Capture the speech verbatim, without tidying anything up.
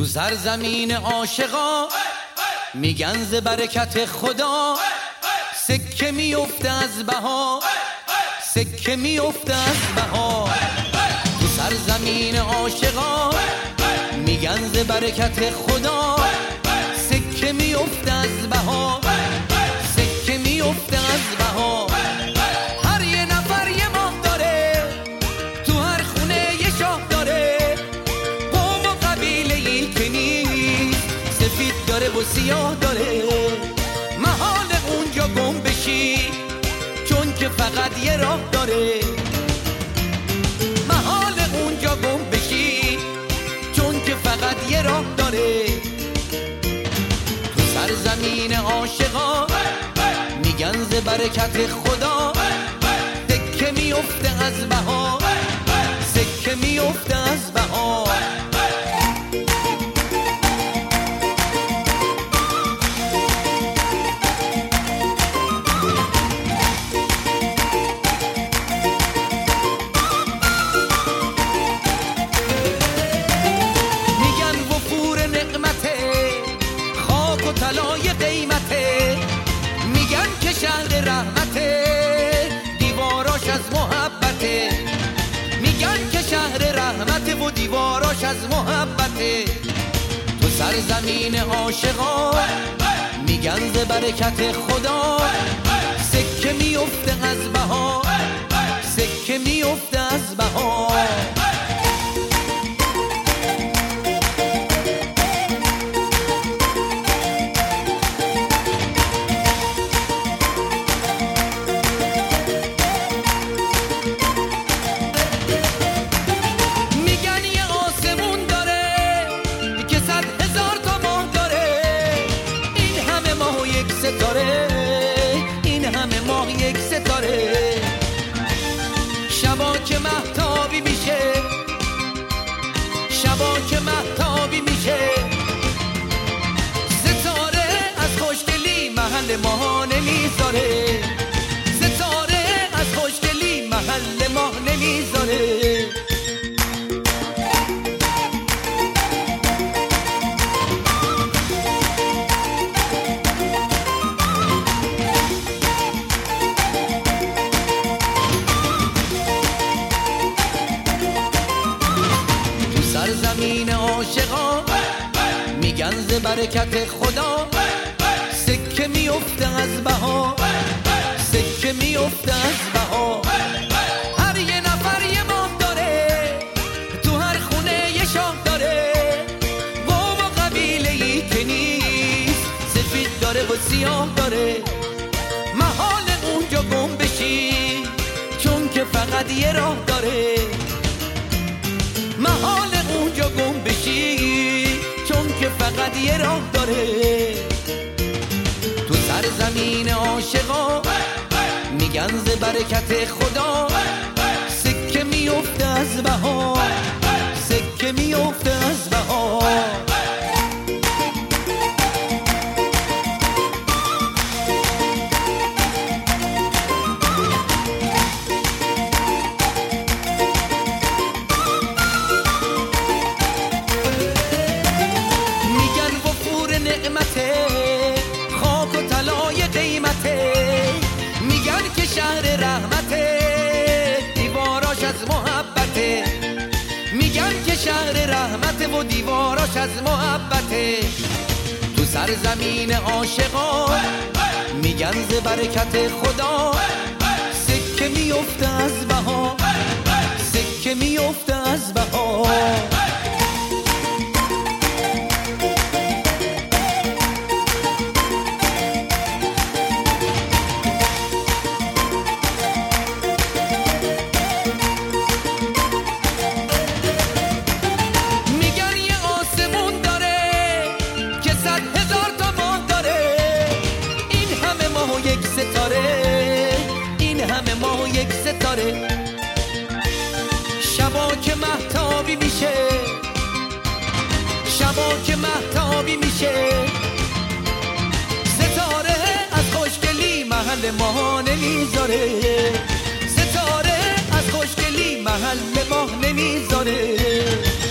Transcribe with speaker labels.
Speaker 1: تو سرزمین عاشقا میگن ز برکت خدا سکه میفته از بها، سکه میفته از بها. تو سرزمین عاشقا میگن ز برکت خدا سکه میفته از بها، سکه میفته از بها. هر یه نفر یه ماه داره، تو هر خونه یه شاه داره، قوم و قبیله ای که نیست، سفید داره و سیاه داره. محال اونجا گم بشی چون که فقط یه راه داره، محال اونجا گم بشی چون که فقط یه راه داره. تو سرزمین عاشقا میگن ز برکت خدا سکه میفته از بها، سکه میفته از بها. طلای قیمته میگن که شهر رحمته، دیواراش از محبته. میگن که شهر رحمته و دیواراش از محبته. تو سرزمین عاشقا میگن ز برکت خدا سکه میفته از بها، سکه میفته از بها. این همه ماه یک ستاره، شبا که مهتابی میشه، شبا که مهتابی میشه، ستاره از خوشگلی محل ما نمیذاره، ستاره از خوشگلی محل ما نمیذاره. سرزمین عاشقا میگن ز برکت خدا سکه میفته از بها، سکه میفته از بها. هر یه نفر یه ماه داره، تو هر خونه یه شاه داره، قوم و قبیله ای که نیست، سفید داره و سیاه داره. محال اونجا گم بشی چون که فقط یه راه داره، محال اونجا گم بشی چون که فقط یه راه داره. تو سرزمین عاشقا میگن ز برکت خدا سکه میفته از بها، سکه میفته از بها. خاک و طلای قیمته میگن که شهر رحمته، دیواراش از محبته. میگن که شهر رحمته و دیواراش از محبته. تو سرزمین عاشقا میگن ز برکت خدا سکه میفته از بها، سکه میفته از بها. این همه ماه و یک ستاره، شبا که مهتابی میشه، شبا که مهتابی میشه، ستاره از خوشگلی محل ما نمیذاره، ستاره از خوشگلی محل ما نمیذاره.